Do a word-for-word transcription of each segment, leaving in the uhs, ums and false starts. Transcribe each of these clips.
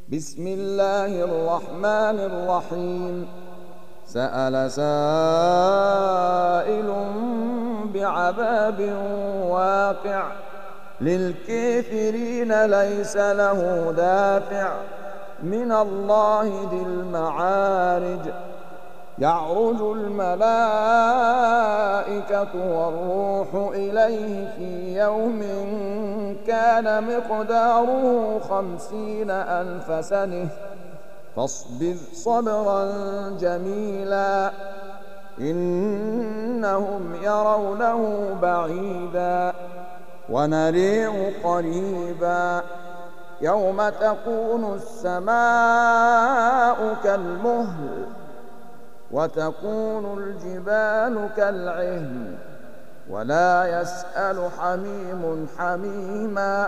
بسم الله الرحمن الرحيم. سأل سائل بعذاب واقع للكافرين ليس له دافع من الله ذي المعارج. يعرج الملائكة والروح إليه في يوم كان مقداره خمسين ألف سنة فاصبر صبرا جميلا إنهم يرونه بعيدا ونريه قريبا يوم تكون السماء كالمهل وتكون الجبال كالعهن ولا يسأل حميم حميما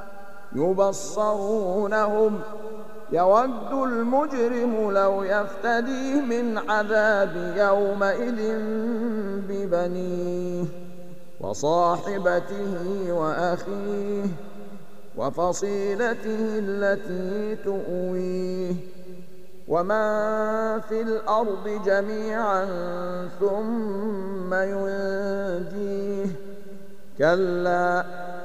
يبصرونهم يود المجرم لو يفتدي من عذاب يومئذ ببنيه وصاحبته وأخيه وفصيلته التي تؤويه ومن في الأرض جميعا ثم ينجيه كلا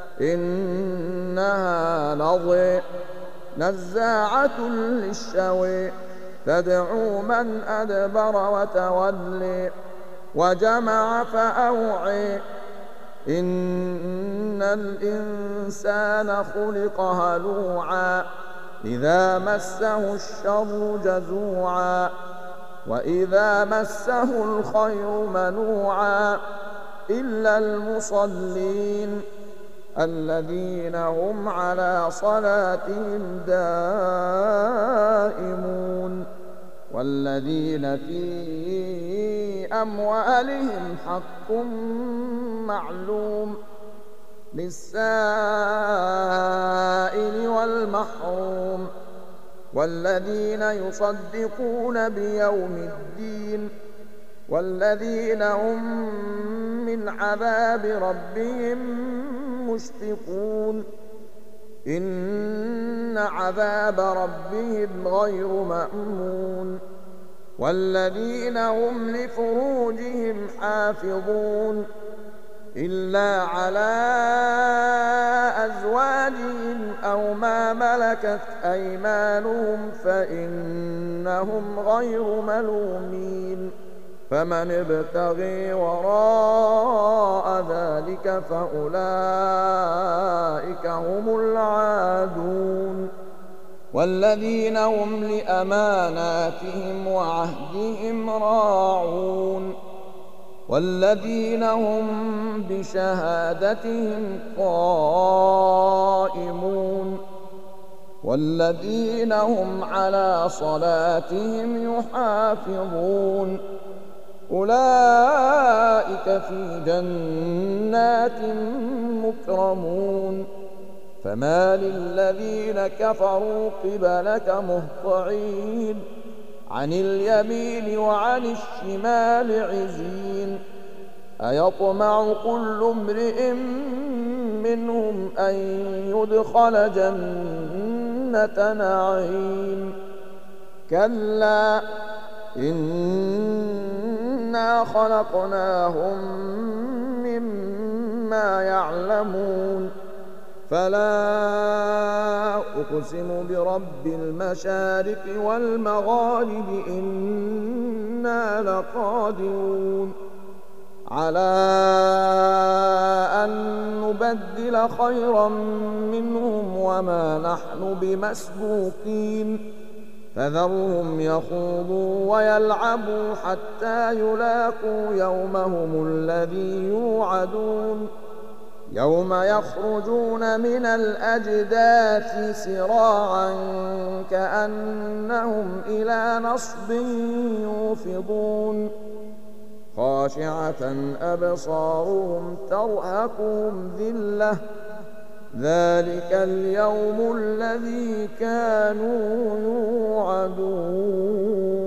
إنها لظى نزاعة للشوى تدعو من أدبر وتولي وجمع فأوعي إن الإنسان خلق هلوعا إذا مسه الشر جزوعا وإذا مسه الخير منوعا إلا المصلين الذين هم على صلاتهم دائمون والذين في أموالهم حق معلوم للسائل والمحروم والذين يصدقون بيوم الدين والذين هم من عذاب ربهم مشفقون إن عذاب ربهم غير مأمون والذين هم لفروجهم حافظون إلا على أزواجهم أو ما ملكت أيمانهم فإنهم غير ملومين فمن ابتغي وراء ذلك فأولئك هم العادون والذين هم لأماناتهم وعهدهم راعون والذين هم بشهادتهم قائمون والذين هم على صلاتهم يحافظون أولئك في جنات مكرمون فما للذين كفروا قبلك مهطعين عن اليمين وعن الشمال عزين أيطمع كل امرئ منهم أن يدخل جنة نعيم كلا إنا خلقناهم مما يعلمون فلا أقسم برب المشارق والمغارب إنا لقادرون على أن نبدل خيرا منهم وما نحن بمسبوقين فذرهم يخوضوا ويلعبوا حتى يلاقوا يومهم الذي يوعدون يوم يخرجون من الأجداث سراعا كأنهم إلى نصب يوفضون خاشعة أبصارهم ترهقهم ذلة ذلك اليوم الذي كانوا يوعدون.